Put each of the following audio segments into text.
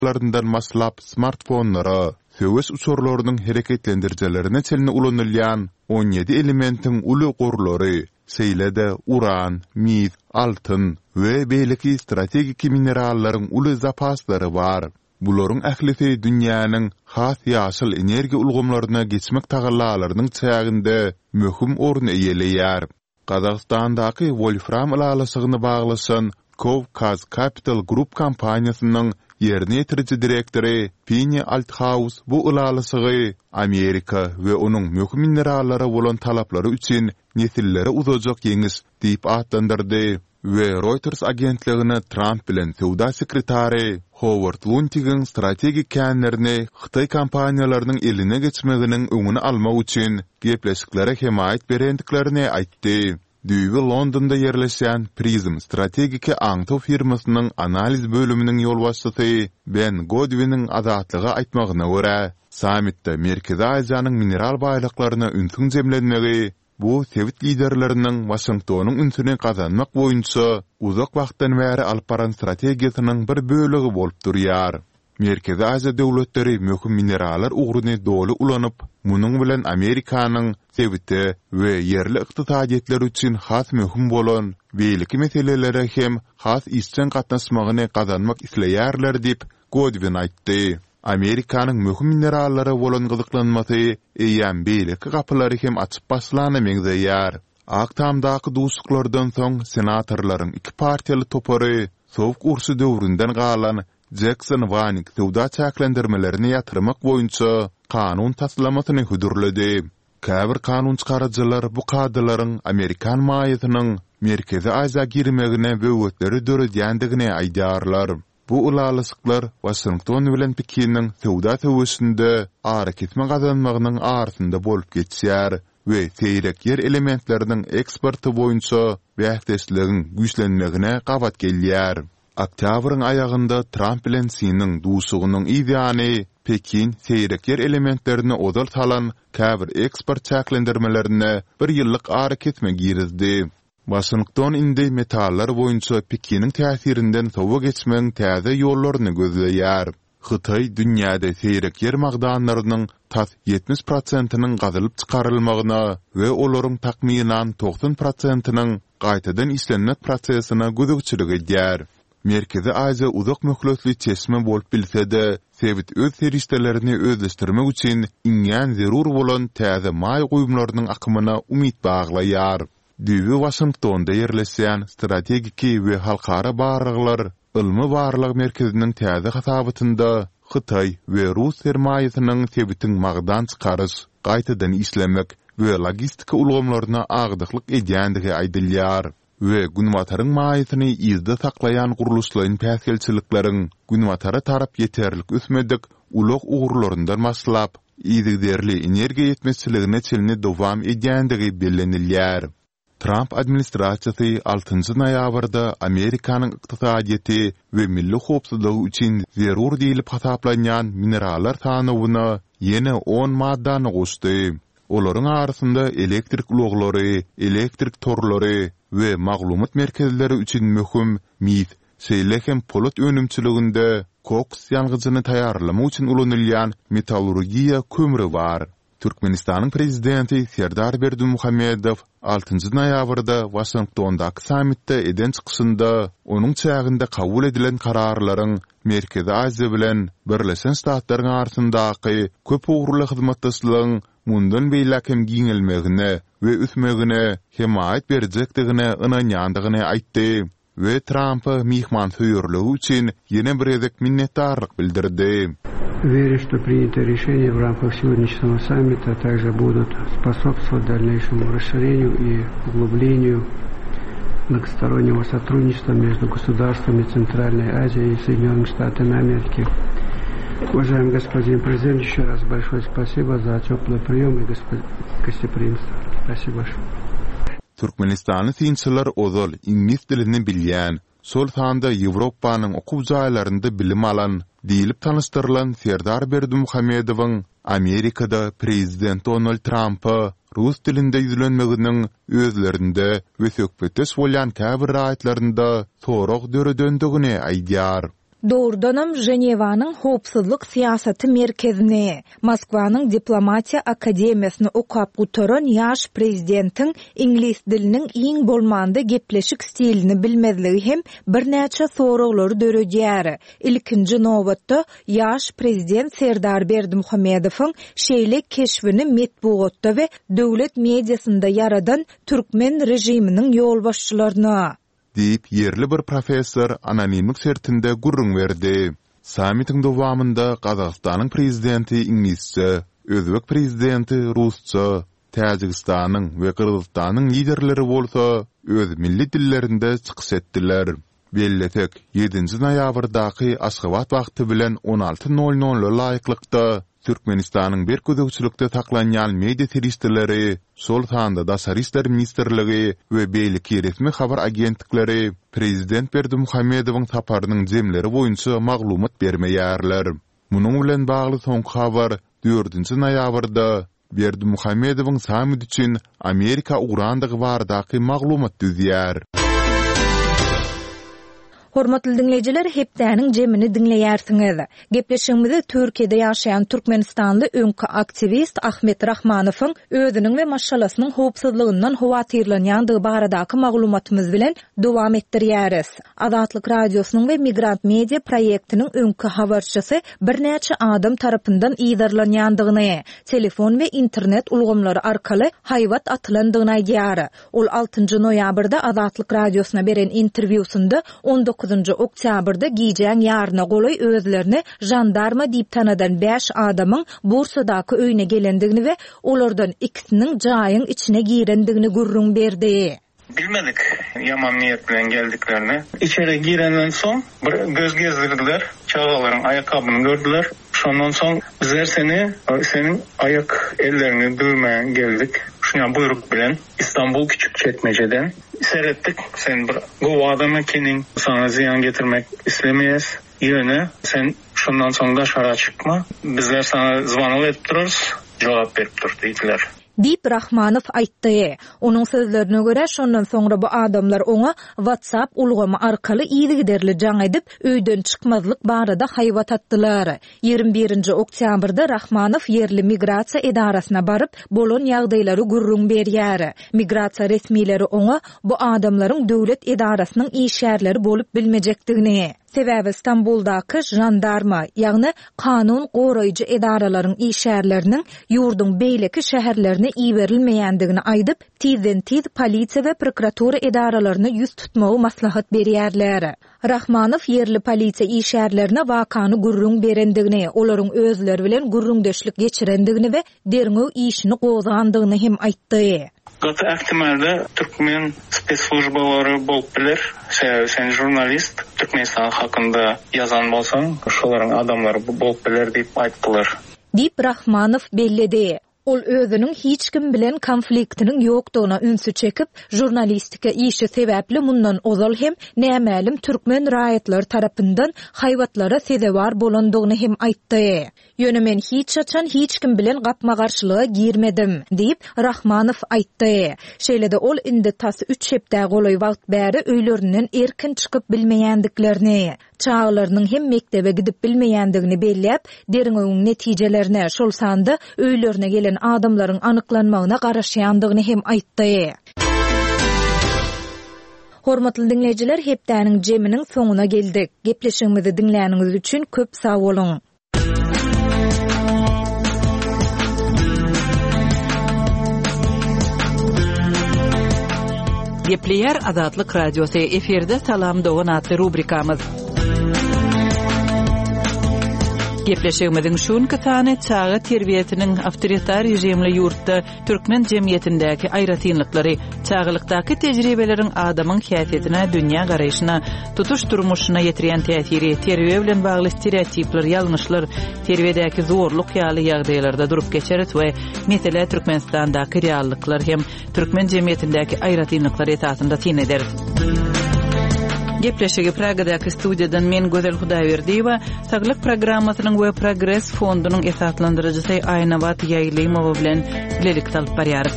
larından maslap smartfonlara, söwes uçurlarynyň hereketlendirjelerine çelini ulanylýan 17 elementin uly gorlary, seýlede uran, mis, altyn we beýleki strategik minerallaryň uly zapaslary bar. Bularyň ählisi dünýäniň has ýaşyl energiýa ulgamlaryna geçmek tagallalarynyň çäginde möhüm orny eýeleýär. Kazakstandaky Wolfram ýylasygyny baglaşan Kavkaz Capital Group kompaniýasynyň ýerine ýetiriji direktori Pini Althaus bu ýylasygy Amerika we onuň möhüm minerallara bolan talaplary üçin nesillere uzajak ýeňis diýip atlandyrdy. Ve Reuters agentligine Trump bilen Sowda sekretary Howard Lutnick'in strategik känlerini Xitay kompaniýalarynyň eline geçmeginiň öňüni almak üçin gepleşiklere hemayet berendiklerini aýtdy. Düýbi Londonda yerleşen Prism strategiki aňto firmasynyň analiz bölüminiň ýolbaşçysy Ben Godwin'in azatlygy aýtmagyna görä, sammitde Merkezi Aziýanyň mineral baýlyklaryna ünsün jemlenmegi bu sewit liderleriniň Washingtonyň ünsüni kazanmak boýunça uzak wagtdan bäri alyp baran strategiýasynyň bir bölegi bolup durýar. Merkezi Aziýa döwletleri möhüm mineraller uğruny dolu ulanyp, munyň bilen Amerikanyň sewiti we yerli ykdysadyetler üçin has möhüm bolan beýleki meselelere hem has işçen gatnaşmagyny kazanmak isleýärler diýip Godwin aýtdy. Amerikanyň möhüm minerallara bolan gyzyklanmasy eýän beýleki gapylary hem açyp başlany meňzeýär. Aktamdaky duşuklardan soň senatorlaryň iki partiýaly topary sowuk ursy döwründen galan Jackson Vanik sowda çäklendirmelerini ýatyrmak boýunça kanun taslamasyny hudurlady. Käbir kanun çykarjylar bu kadaryň Amerikan maýytynyň Merkezi Aziýa girmegine böwetleri döredýändigine aýdarlar. Bu ulalysyklar Washington bilen Pekiniň sowda töwüşinde ara ketme gazanmagynyň arasynda bolup geçýär we seýrek yer elementleriniň eksporty boýunça bähsleşligiň güýçlenmegine gabat gelýär. Oktýabryň aýagynda Trump bilen Çiniň duşugynyň ideýany Pekin seýrek yer elementlerini odal salan käbir eksport çäklendirmelerine bir ýyllyk ara ketme girizdi. Washington indi metallar boýunça Pekiniň täsirinden sowa geçmeň täze ýollaryny gözleýär. Xitay dünýäde seýrek yer magdanlarynyň tas 70%-nyň gazylyp çykarylmagyna we olaryň takminan 90%-nyň gaýtadan işlenmek prosesyna gözükçilik edýär. Merkezi Aziýa uzak möhletli çeşme bolup bilse-de, sewit öz serişdelerini özleşdirmek üçin iňňän zerur bolan täze maý goýumlarynyň akymyna umyt baglaýar. Düýbi Washingtonda yerleşen strategiki we halkara barlyklar ilmi barlyk merkeziniň täze hasabatynda Xitay we Rus sermaýasynyň sewitiň magdan çykarys, gaýtadan işlemek we logistika ulgamlaryna agdyklyk edýändigi aýdylýar. Ve günwataryň maýytyny izde saklayan guruluşlaryň päsgelçilikleriň günwatara tarap ýeterlik ösmedik ulak uğurlaryndan maslap, izigderli energiýa ýetmezçiligine çelini dowam edýändigi bellenilýär. Trump administrasiýasy 6-njy noýabrda Amerikanyň ykdysadyety we milli howpsuzlygy üçin zerur diýilip hasaplanýan minerallar sanawyna ýene 10 maddany goşdy. Olaryň arasynda elektrik uloglary, elektrik torlary we maglumat merkezleri üçin möhüm mis, seýlehem polat önümçiliginde koks ýalgyjyny taýýarlamak üçin ulanylýan metallurgiýa kömüri bar. Türkmenistanyň prezidenti Serdar Berdimuhammedow 6-njy noýabrda Washingtondaky sammitde eden çykyşynda onuň çäginde kabul edilen kararlaryň Merkezi Aziýa bilen Birleşen Ştatlaryň arasyndaky köp ugrly hyzmatdaşlygyň mundan beýlekem giňelmegine we üsmegine hemayet berjekdigine ynanýandygyny aýtdy we Trump'a mihmansuýurlygy üçin ýene bir edek minnetdarlyk bildirdi. Верю, что принятые решения в рамках сегодняшнего саммита также будут способствовать дальнейшему расширению и углублению многостороннего сотрудничества между государствами Центральной Азии и Соединенными Штатами Америки. Уважаемый господин президент, еще раз большое спасибо за теплый прием и гостеприимство. Спасибо большое. Türkmenistanyň synçylar ozal ingilis dilini bilýän, sol sanda Ýewropanyň okuw jaýlarynda bilim alan, diýilip tanışdyrylan Serdar Berdimuhammedowyň Amerikada prezident Donald Trump'a Rus dilinde ýüzlenmeginiň özlerinde we söhbetdeş bolýan käbir raýatlarynda soraq döredöndigine aýdýar. Doğrudanam Jenevanyň howpsuzlyk siýasaty merkezine, Moskwanyň diplomatiýa akademiýasyny okap gutaran ýaş prezidentiň ingliz diliniň iň bolmanda gepleşik stilini bilmezligi hem birnäçe soraglary döredýär. Ilkinji nowbatda ýaş prezident Serdar Berdimuhammedowyň şeýle keşfini metbuatda we döwlet mediasynda yaradan türkmen rejiminiň ýolbaşçylaryna diýip yerli bir professor anonimlik sertinde gurrun berdi. Samitiň dowamında Gazagystanyň prezidenti inglizce, Özbek prezidenti rusça, Täjikistanyň we Kyrgyzstanyň liderleri bolsa öz milli dillerinde çykyş etdiler. Belletek 7 noýabrdaky Aşgabat wagty bilen 16:00 laýyklykda Türkmenistanyň bir gözegçilikde taklanýan media teristleri, sol sanda da Saryslar ministerligi we beýleki resmi habar agentlikleri prezident Berdimuhammedowyň saparynyň jemleri boýunça maglumat bermeýärler. Munyň bilen bagly soňky habar 4 noýabrda Berdimuhammedowyň samit üçin Amerika urandygy bardaky maglumat düzýär. Hormatly dinleyijiler, hepdäniň jemini dinleýärsiňiz. Gepleşigimizi Türkiýede ýaşaýan Türkmenistanly öňkü aktivist Ahmet Rahmanowyň özüniň we maşalasynyň howpsuzlygyndan howatyrlanýandygy baradaky maglumatymyz bilen dowam etdirýäris. Azatlyk radiosynyň we Migrant Media proýektiniň öňkü habarçysy birnäçe adam tarapyndan ýydarlanýandygyny, telefon we internet ulgamlary arkaly haýwat atylandygyny aýdýar. Ol 6 noýabrda Azatlyk radiosuna beren interwýusunda 9 oktýabrda giýjän ýaryna goly özlerini jandarma diýip tanadan 5 adamyň Bursadaky öýüne gelendigini we olardan ikisiniň jaýyň içine girendigini gurrun berdi. Bilmedik yaman niyet bilen geldiklerini. İçeri girenden son bir göz gezdirdiler. Çağalaryň ayakkabını gördüler. Şondan soň bizler senin ayak ellerini dövmeye geldik. Şuna buyruk bilen İstanbul Küçükçekmece'den seyrettik. Sen bir gowy adam ekening, sana ziyan getirmek istemeýäs. Ýöne sen şondan soň da şara çykma. Bizler sana zwanal edip dururuz. Jogap berip dur diýdiler. Dip Rahmanow aýtdy. Onuň sözlerine görä şondan soňra bu adamlar oňa WhatsApp ulgamy arkaly ýygyderli jaň edip öýden çykmazlyk barada haýwat atdylar. 21 oktýabrda Rahmanow yerli migrasiýa edarasyna baryp bolan ýagdaýlary gurrun berýär. Migrasiýa resmiýleri oňa bu adamlaryň döwlet edarasynyň işgärleri bolup bilmejekdigini, sebäbi İstanbuldaky jandarma, ýagny kanun goraýjy edaralaryň işgärleriniň ýurdun beýleki şäherlerine iýerilmeýändigini aýdyp, tiz polisiýa we prokuratura edaralaryna ýüz tutmagy maslahat berýärler. Rahmanow yerli polisiýa işgärlerine wakany gurrun berendigini, olaryň özleri bilen gurrundeşlik geçirendigini we derňew işini gozandygyny hem aýtdy. Gatı ähtimalde Türkmen spesslujbalary bolup biler. Sen jurnalist, Türkmenistan hakynda ýazan bolsaň, şolaryň adamlary bolup biler diýip aýtdylar. Dip Rahmanow belledi. Ol özüniň hiç kim bilen konfliktiniň ýokdugyna ünsü çekip, jurnalistika işi sebäpli mundan ozal hem nämälim türkmen raýatlary tarapyndan haýwatlara sezewar bolandygyny hem aýtdy. Ýöne men hiç açan hiç kim bilen gapma garşylyga girmedim diýip Rahmanow aýtdy. Şeýlede ol indi tasy 3 hepde goly wagt bäri öýlerinden erkin çykyp bilmeýändiklerini, çağlarynyň hem mektebe gidip bilmeýändigini belläp, derňewiň netijelerine şol sanda öýlerine gelen adamlaryň anyklanmagyna garaşýandygyny hem aýtdy. Hormatly dinleyijiler, hepdäniň jeminiň soňuna geldik. Gepleşigimizi dinläniňiz üçin köp sag bolun. Gepleýär Azatlyk radiosy eferde salam dogan atly rubrikamyz. Gepleşigimiziň şunky sany çağa terbiýetiniň awtoritar rejimli ýurtda türkmen jemgyýetindäki aýratynlyklary, çağlykdaky tejribeleriň adamyň häsiýetine, dünýä garaýşyna, tutuş durmuşyna ýetirýän täsiri, terbiýe bilen bagly stereotipler, ýalňyşlar, terbiýedäki zorluk ýaly ýagdaýlarda durup geçerit we mesele Türkmenistandaky reallyklar hem türkmen jemgyýetindäki aýratynlyklar esasynda tin eder. Gepleşigi Pragadaky studiýadan men Gözel Hudaýberdiýewa, Saglyk programmasynyň we Progress fondunyň esaslandyrjysy Aýnawat Ýaýlymowa bilen bilelik salyp barýarys.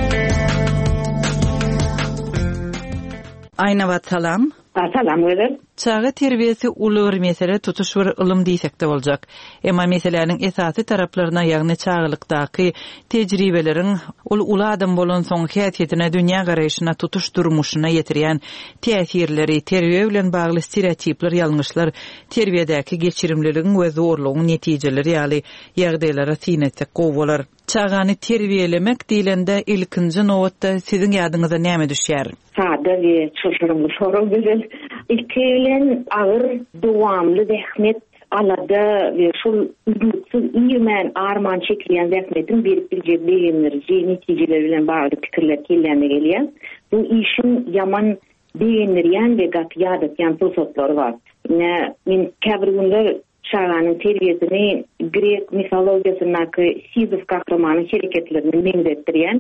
Aýnawat, salam. Salam Gözel. çağa terbiyesi uly bir mesele tutuş bir ilm diýsek de boljak. Emma meselenin esasy taraplarına ýagny çağlykdaky tejribelerin ul adam bolan soň häsiýetine, dünýä garaýyşyna, tutuş durmuşyna ýetirýän täsirleri, terbiýe bilen bagly stereotipler, ýalňyşlar, terbiýedäki geçirimliligiň we zorlugyň netijeleri ýaly ýagdaýlara synetsek gowalar. Çağany terbiyelemek diýilende ilkinji nowatda siziň ýadyňyza näme düşýär? Sada we çyşyrymly soraw güzel. İlkilen agyr dowamly zähmet alada we şol üýtüp ýermen arman çekilýän zähmetin berip biljek beýenleri, netijeleri bilen bagly pikirler kelýände gelýär. Bu işin ýaman beýendirýän we gatýa etýän pursatlar bar. Min käbir günler çağanyň terbiyesini Grek mitologiýasynaky Sizif kahramany hereketlerini meňzetdirýän.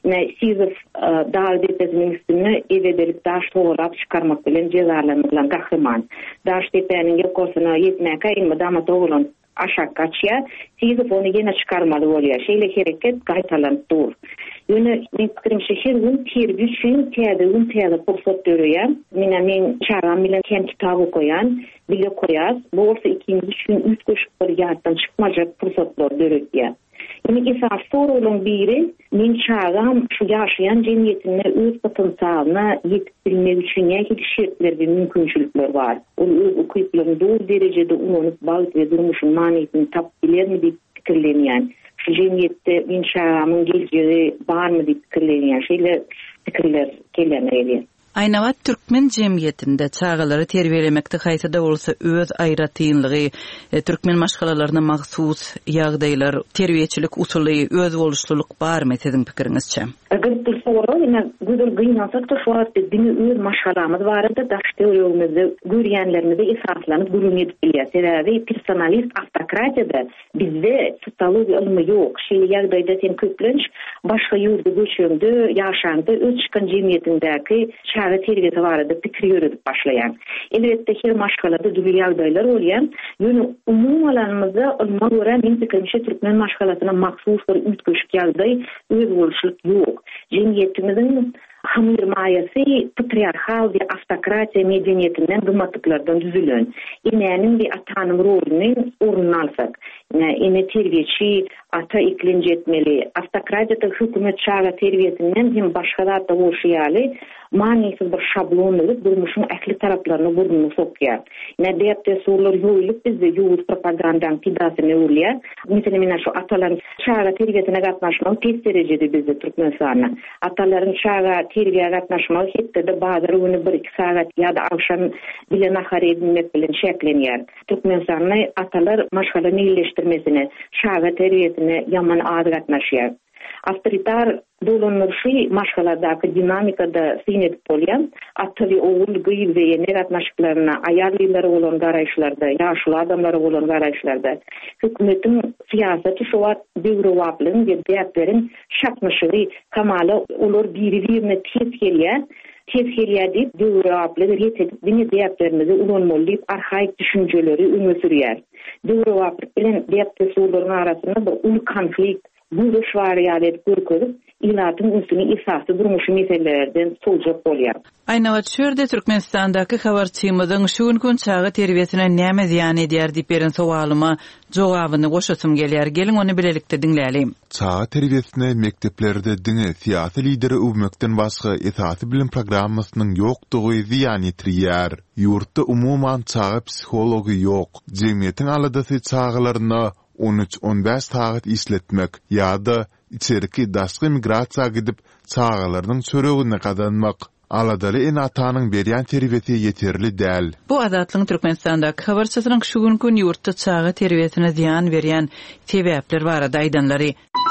Sizif dağ tepesiniň üstüne eve berip daş toğrap çıkarmak bilen jezalanylan kahraman. Daş tepeniň ýokasyna ýetmäke inmedama toğulan aşağı kaçýar. Sizif ony ýene çıkarmaly bolýar. Şeýle hereket gaýtalanýar dur. Ýöne men pikirimçe her gün terbiýe üçin täze pursat görýär. Men çağam bilen hem kitap okuyan, bile koyas. Bu olsa ikinci gün üç koşuklar ýatdan çykmajak pursatlar görýär. Esas sorunun biri, men çağam şu ýaşaýan jemgyýetine öz potensialyna ýetip bilmek üçin ýa-da şertler we mümkinçilikler bar. Ol öz okuýuplaryny doğru derejede unup balyk we durmuşyň manysyny tap bilermi diýip pikirlenýär. Şu jemgyýetde men çağamyň geljegi barmy diýip pikirlenýär. Şeýle pikirler kelýär. Aýnawat türkmen jemgyýetinde çağalary terbiýelemekde haýsada bolsa öz aýratynlygy, türkmen maşgalalaryna mahsus ýagdaýlar, terbiýeçilik usuly, öz boluşluluk barmy siziň pikiriňizçe? Agar bu soru güzel gynansak da şu wagtda dini öz maşgalamyz barada daşdy ýolumyzda görýänlerimizi esaslanyp gurulýar bilýär. Sebäbi personalist автократияда bizde psixologiýa ilmi ýok. Şeýle ýagdaýda sen köplenç başga ýurda göçende, ýaşandy, öz çykan jemgyýetindäki çağa terbiyesi barada pikir ýörüp başlaýan. Elbetde her maşgalada dürli ýagdaýlar bolýan. Ýöne umum alanymyzda ilme görä men pikirimçe türkmen maşgalasyna mahsus bir üýtgeşik ýagdaý, öz boluşluk ýok. Jemgyýetimiziň hamir maýasy patriarhal we автокраtiýa medeniýetinden gymmatyklardan düzülen. Enenin we atanyň rolüni ornuny alsak, ene terbiýeçi ata iklenjetmeli. Автократиýada hökümet çağa terbiyesinden hem başga da bolýaly, manysyz bir şablonly durmuşyň ähli taraplaryny burnuny sokýar. Nädäpde sorular ýoýulyp bizde ýuwut propagandaň pidasyny urýar. Mesela men şu ataların çağa terbiyesine gatnaşmagy tez derejede bizde Türkmenistanda. Atalaryň çağa terbiýe gatnaşmagy hepde de bazary güni 1-2 saat ýa-da akşam bilen ahar edilmek bilen şeklenýär. Türkmenistanda atalar maşgalany ýerleşdirmesine, çağa terbiyesine ýaman az gatnaşýar. Авторитар dolanırşı maşgalardaky dinamikada synep bolýan, atly oğul gyýyp we ýene gatnaşyklaryna aýarlylar bolan garaýşlarda, ýaşly adamlar bolan garaýşlarda hökümetiň siýasaty şu wagt döwrewaplyň we däplerin şakmaşygy kamaly olar biri-birine tez gelýär. Tez gelýär diýip döwrewaply dini däplerimizi ulanmaly arhaik düşünjeleri öňe sürýär. Döwrewaply bilen däpde soruların arasynda bir ul konflikt bu şwariýalet görkezip ilatyň üstüne esasy durmuş meselelerden soňjak bolýar. Aýnawat şerde Türkmenistandaky habarçymyzyň şu gün çağa terbiyesine näme ziýan edýär diýip beren sowalyma jogabyny goşasym gelýär. Geliň ony bilelikde dinläýälim. Çağa terbiyesine mekteplerde dini siýasy lideri öwmekden başga esasy bilim programmasynyň ýokdugy ziýan etirýär. Ýurtda umuman çağa psihology ýok. Jemgyýetiň aladasy çağalaryna 13-15 saat isletmek ýa-da içeriki daşky migrasiýa gidip çağalarynyň söregine gadanmak aladaly en atanyň berýän terbiyesi ýeterli däl. Bu azatlyň Türkmenistandaky habarçysynyň şu gün ýurtda çağa terbiyesine ziýan berýän sebäpler barada aýdanlary.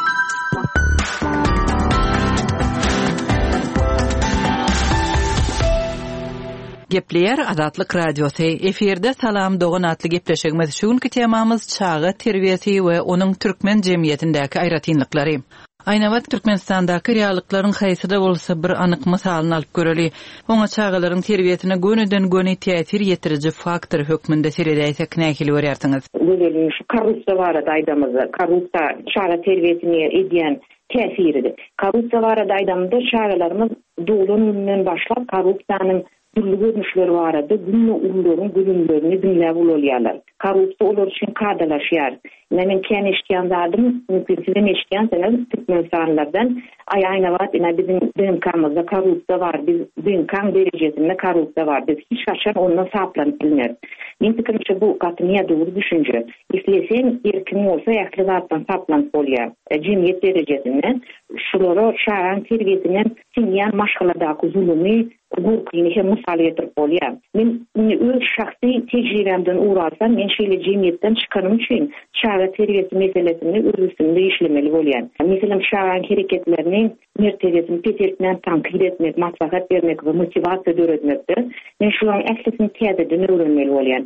Gepleyer Azatlyk Radiosy eferde salam dogan atly gepleşigimiz şuňky temamyz çağa terbiyesi we onuň türkmen jemgyýetindäki aýratynlyklary. Aýnawat Türkmenistandaky reallyklaryň haýsyda bolsa bir anyk mysalyny alyp göreli. Oňa çağalaryň terbiyesine gönüden göni täsir ýetiriji faktor hökmünde seredäýsek nähili görýärsiňiz? Görelim şu korrupsiýa barada aýdamyzy. Korrupsiýa çağa terbiyesini edýän täsiridir. Korrupsiýa barada aýdamda çağalarymyz dolan başlap korrupsiýanyň türlü görünüşleri barada günlü ullarının gülümlerini dinläp bolýarlar. Korrupsiýa olar üçin kadalaşýar. Men kän eşitýän zadım, mümkin siz hem eşitýänsiňiz, türkmenistanylardan aýyna wat bizim DNK-myzda korrupsiýa bar, biz DNK derejesinde korrupsiýa bar. Biz hiç gaçan ondan saplanyp bilmeýär. Men pikirimçe bu gatnyňa dogry düşünje. Isleseň erkin bolsa ýakly zatdan saplanyp bolýar. Jemgyýet derejesinde şulara şahan terbiýetinden sinýän maşgaladaky zulmy gurkyny hem mysal getirip bolýar. Men öz şahsy tejribemden uğrarsam, men şeýle jemgyýetden çykanym üçin şahan terbiýeti meselesini özümde işlemeli bolýar. Meselem şahan hereketlerini mertebesini petertmen tankid etmek, maslahat bermek we motivasiýa döretmekde. Men şularyň ählisini täzeden öwrenmeli bolýar.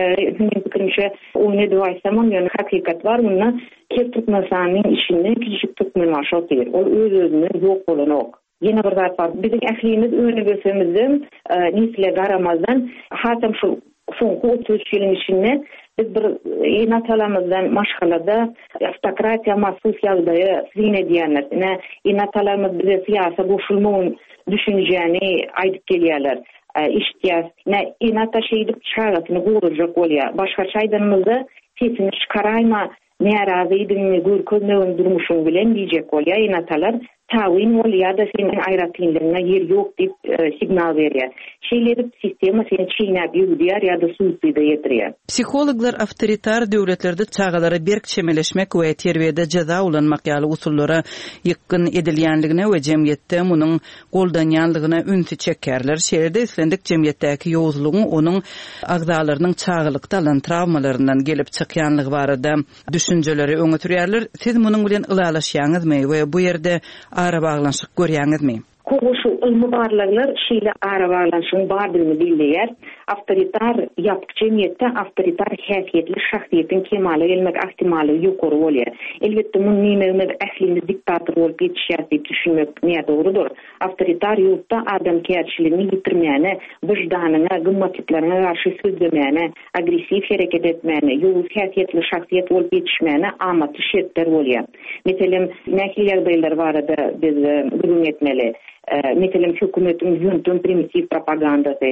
Men pikirimçe oýny doýsam, ýöne hakykat bar, muny kep tutmasanyň işinde kişi tutmaly başlaýar. Ol öz-özüne ýok bolanok. Yine bir zat var. Bizim ählimiz öňe gösemizden nisle garamazdan hatam şu soňky 33 ýylyň içinde biz bir inatalarymyzdan maşgalada автократия mahsus ýagdaýy sine diýenler. Inatalarymyz bize siyasa goşulmagyň düşünjäni aýdyp gelýärler. İştiýär. Inata şeýdip çagatyny gurujak bolýar. Başga çaýdanymyzda sesini çykaraýma, närazy edinmi, görkezmegin durmuşyň bilen diýjek bolýar. Inatalar tawin bolýar da senin aýratynlygyna yer ýok diýip signal berýär. Şeýleri sistema seni çiğnäp ýürüýär ýa-da suýsuýda ýetirýär. Psikologlar awtoritar döwletlerde çagalara berk çemeleşmek we terbiýede jaza ulanmak ýaly usullary ýykyn edilýänligine we jemgyýetde munyň goldanýanlygyna ünsi çekerler. Şeýlerde islendik jemgyýetdäki ýowuzlugyň onuň agzalarynyň çagylykda alan travmalaryndan gelip çykýanlygy barada düşünjeleri öňe türýärler. Siz munyň bilen ylalaşýaňyzmy we bu ýerde ara baglanşyk görýäňizmi? Koguşu ilmi barlaglar şeýle ara baglanşygyň bardygyny bilýär. Awtoritar ýapyk jemgyýetde awtoritar häsiýetli şahsiýetiň kemale gelmek ihtimaly ýokary bolýar. Elbetde muny näme ählimiz diktator bolup ýetişýär diýip düşünmek näme dogrudur. Awtoritar ýurtda adamkärçiligini ýitirmäne, wyjdanyna, gymmatlaryna garşy sözlemäne, agressiw hereket etmäne, ýowuz häsiýetli şahsiýet bolup ýetişmäne amaty şertler bolýar. Meselem nähili ýagdaýlar barada biz gurun etmeli. Meselem hökümetiň ýöntem primitiv propagandasy,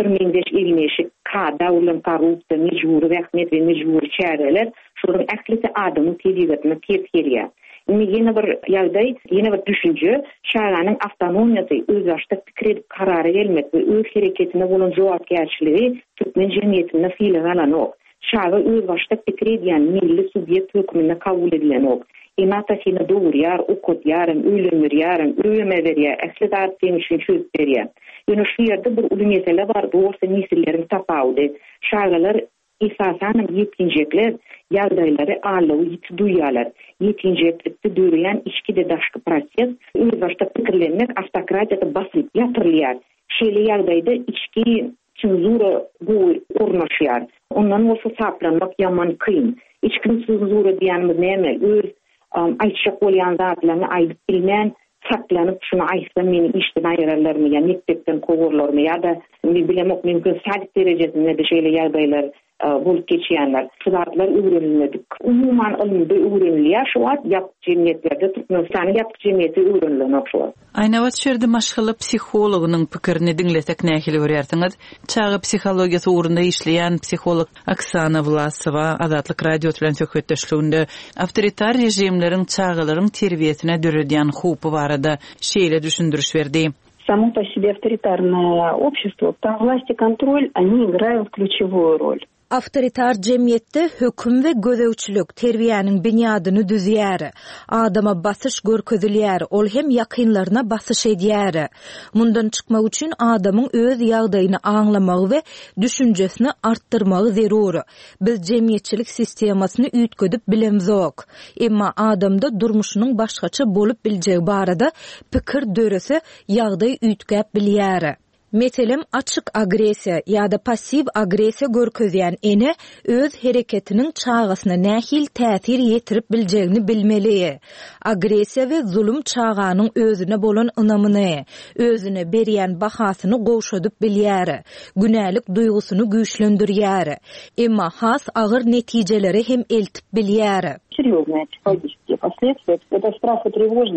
1525 kada ulan korrupsiýa, mejburi rahmet we mejburi çäreler, şolaryň ählisi adamyň tebigatine ters gelýär. Ýene bir ýagdaý, ýene bir düşünje, şahanyň awtonomiýasy, öz başda pikir edip karara gelmek we öz hereketine bolan jogapkärçiligi türkmen jemgyýetinde fiilen alanok. Şaha öz başda pikir edýän milli subýekt hökmüne kabul edilenok. Inata seni doğurýar, okutýar, öýlendirýär, öýme berýär, ähli zat seni üçin çözüp berýär. Ýöne şu ýerde bir uly mesele bar, bu bolsa nesillerin tapawudy. Şagalar esasan ýetinjekler ýagdaýlary alawy ýiti duýýarlar. Ýetinjeklikde döreýän içki de daşky proses, öz başda pikirlenmek awtokratiýada basyp ýatyrylýar. Şeýle ýagdaýda içki cenzura bu ornaşýar. Ondan bolsa saplanmak ýaman kyn. İçki cenzura diýänimiz näme? Öz aýtjak bolýan zatlaryny aýdyp bilmän, saklanyp şunu aýtsam meni işden aýrarlarmy, ýa mekdepden kogurlarmy, ýa-da bilemok mümkin saat derejesinde de şeýle ýagdaýlar bolup geçýänler. Şularlar öwrenilmedi. Umuman ilmde öwrenilýär, şu wagt ýapyk jemgyýetlerde Türkmenistany ýapyk jemgyýeti öwrenilenok şu. Aýna wat şerde maşgaly psihologynyň pikirini dinlesek nähili görýärsiňiz? Çağı psihologiýasy urunda işleýän psiholog Oksana Vlasova Azatlyk radio bilen söhbetdeşliginde awtoritar rejimleriň çağılaryň terbiýetine döredýän hupy barada şeýle düşündürüş berdi. Само по себе авторитарное общество, там власть и контроль, они играют ключевую роль. Awtoritar jemgyýetde höküm we gözewçilik terbiýanyň binýadyny düzýär. Adama basyş görkezilýär, ol hem ýakynlaryna basyş edýär. Mundan çykmak üçin adamyň öz ýagdaýyny aňlamagy we düşünjesini artdyrmagy zerur. Biz jemgyýetçilik sistemasyny üýtgedip bilemzok. Emma adamda durmuşynyň başgaça bolup biljegi barada pikir dörese ýagdaý üýtgäp bilýär. Meselem açyk agresiýa ýa-da passiv agresiýa görkezýän ene öz hereketiniň çağasyna nähil täsir ýetirip biljegini bilmeli. Agresiýa we zulüm çağanyň özüne bolan ynamyny, özüne berýän bahasyny gowşadyp bilýär. Günälik duýgusyny güýçlendirýär. Emma has agyr netijeleri hem eltip bilýär. Серьезные психологические последствия. Это страх и тревожность.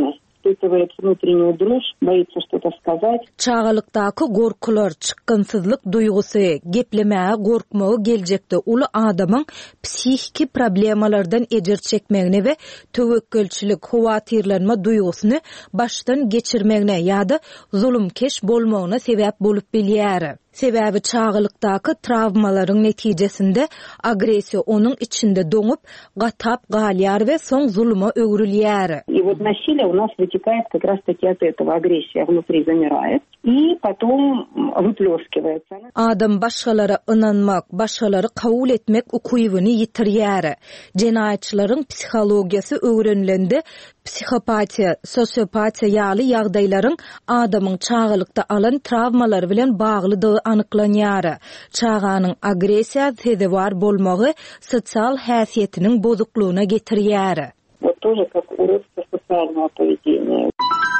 испытывает внутреннюю дрожь, боится что-то сказать. Çağalıkdaky gorkular, çykgynsyzlyk duýgusy, geplemäge gorkmagy geljekde uly adamyň psihiki problemalardan ejer çekmegine we töwekkülçilik, howatyrlanma duýgusyny başdan geçirmegine ýa-da zulümkeş bolmagyna sebäp bolup bilýär. Sebäbi çağalıkdaky travmalaryň netijesinde agresiýa onuň içinde doňup, gatap galýar we soň zulüme öwrilýär. И вот насилие у нас вытекает как раз-таки от этого. Агрессия внутри замирает и потом выплескивается. Adam başgalara ynanmak, başgalary kabul etmek ukuýuny ýitirýär. Jenaýatçylaryň psihologiýasy öwrenilende psihopatiya, sosiopatiya ýaly ýagdaýlaryň adamyň çağalykda alan travmalary bilen baglydygy anyklanýar. Çağanyň agresiýa sebäpdar bolmagy sosial häsiýetiniň bozuklugyna getirýär. Вот тоже как урок социального поведения.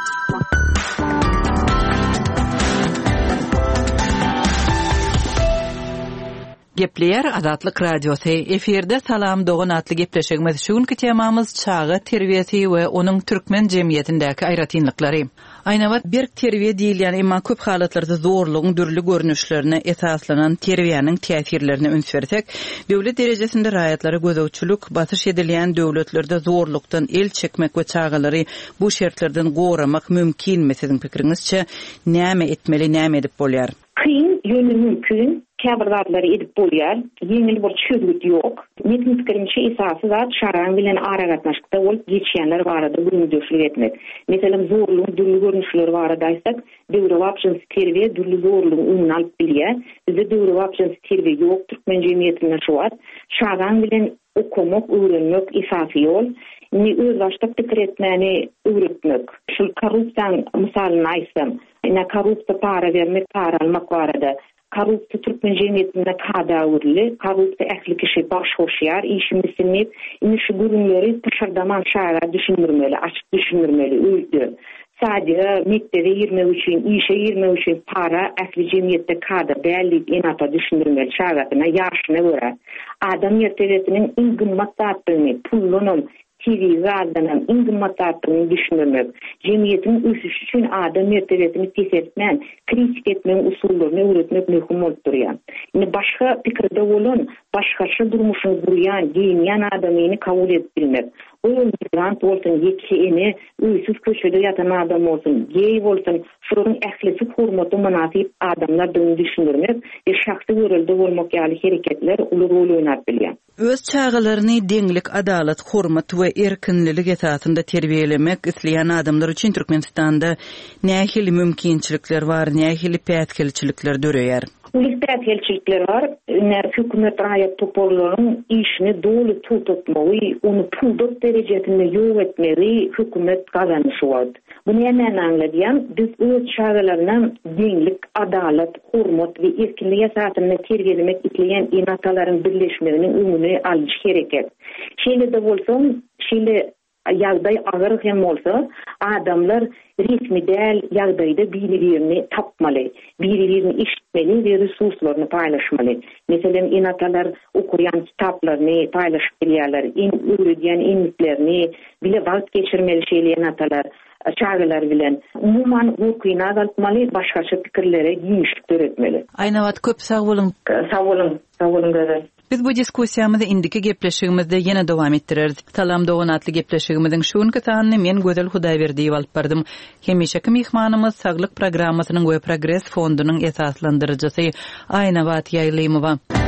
Gepleyer Azatlyk Radiosy eferde salam dogan atly gepleşigimiz şuňky temamyz çağı terbiýeti we onuň türkmen jemgyýetindäki aýratynlyklary. Aýnawat berk terbiýe diýilýän emma köp halatlarda zorlugyň dürli görnüşlerine esaslanan terbiýanyň täsirlerini öňsürsek, döwlet derejesinde raýatlary gözegçilik batyş edilýän döwletlerde zorlukdan el çekmek we çağalary bu şertlerden goramak mümkin. Sizin pikiriňizçe näme etmeli, näme edip bolýar? Kıyın yönü mümkün, käbirdarlary edip bolýar, ýeňil bir çözgüt ýok. Metin pikirimçe esasy zat şaran bilen ara gatnaşykda bolup geçýänler barada güründeşlik etmek. Meselem zorlugyň dürli görnüşleri barada aýtsak, döwre wapjynsy terbiýe dürli zorlugyň öňüni alyp bilýär. Bizde döwre wapjynsy terbiýe ýok, türkmen jemgyýetinde şu var. Şaran bilen okumak, öwrenmek esasy ýol. Ni öz başda pikir etmäni öwretmek. Şu korrupsiýa misalyny aýtsam, ina korrupsiýa para bermek, para almak barada. Korrupsiýa türkmen jemgyýetinde kadawrly, korrupsiýa ähli kişi baş hoşýar, işini bilmep, indi şu gürünleri tışırdaman şaýra düşündirmeli, açyk düşündirmeli, öýdü. Sadece mektebe girmek üçin, işe girmek üçin para ähli jemgyýetde kadr dällik enata düşündirmeli şaýratyna, ýaşyna görä. Adam ýertebetiniň iň gymmat zatlaryny, pullunyň TV zardanan ingmatlarını düşünmek, cemiyetin ösüşü için adam mertebesini tesetmen, kritik etmen usullerini öğretmek mühim oldur ya. Başka pikirde olun, başkaça durmuşunu buluyan, giyinyen adamını kabul etbilmek. O migrant olsun, yetkiini, üysüz köşede yatan adam olsun, gay olsun, şurun ählisi hurmatı münasip adamlardan düşünürmek ve şahsy görelde olmak ýaly hereketler uly rol oýnap bilýär. Öz çağalaryny deňlik, adalat, hormat we erkinlilik esasında terbiýelemek isleýän adamlar üçin Türkmenistanda nähili mümkinçilikler bar, nähili pätkelçilikler döreýär. Uluslararası elçilikler var. Hükümet raýat toporlaryň işini dolu tutmagy, onu pulduk derejesinde ýok etmeli hükümet gazanyşy var. Bunu näme anladýan? Biz öz çağalaryna deňlik, adalat, hormat we erkinlik esasyny terbiýelemek isleýän enatalaryň birleşmeginiň öňüne alýyş gereket. Şeýle de bolsa, şeýle ýagdaý agyr hem bolsa, adamlar resmi däl ýagdaýda biri-birini tapmaly, biri-birini işitmeli we resurslaryny paýlaşmaly. Meselem enatalar okuyan kitaplarını paýlaşyp bilýärler, öwredýän ilmlerini bile wagt geçirmeli şeýle enatalar, çağalar bilen. Umuman gorkuýna azaltmaly, başgaça pikirlere giňişlik öğretmeli. Aýnawat köp sag bolun. Sag bolun, sag bolun gözler. Biz bu diskussiýamyzda indiki gepleşigimizde ýene dowam etdireriz. Salam dogan atly gepleşigimiziň şuňky tanyny men Gözel Hudaýberdiýew alyp bardym. Hemişeki mihmanymyz Saglyk programmasynyň we Progress fondunyň esaslandyrjysy Aýnawat Ýaýlymowa.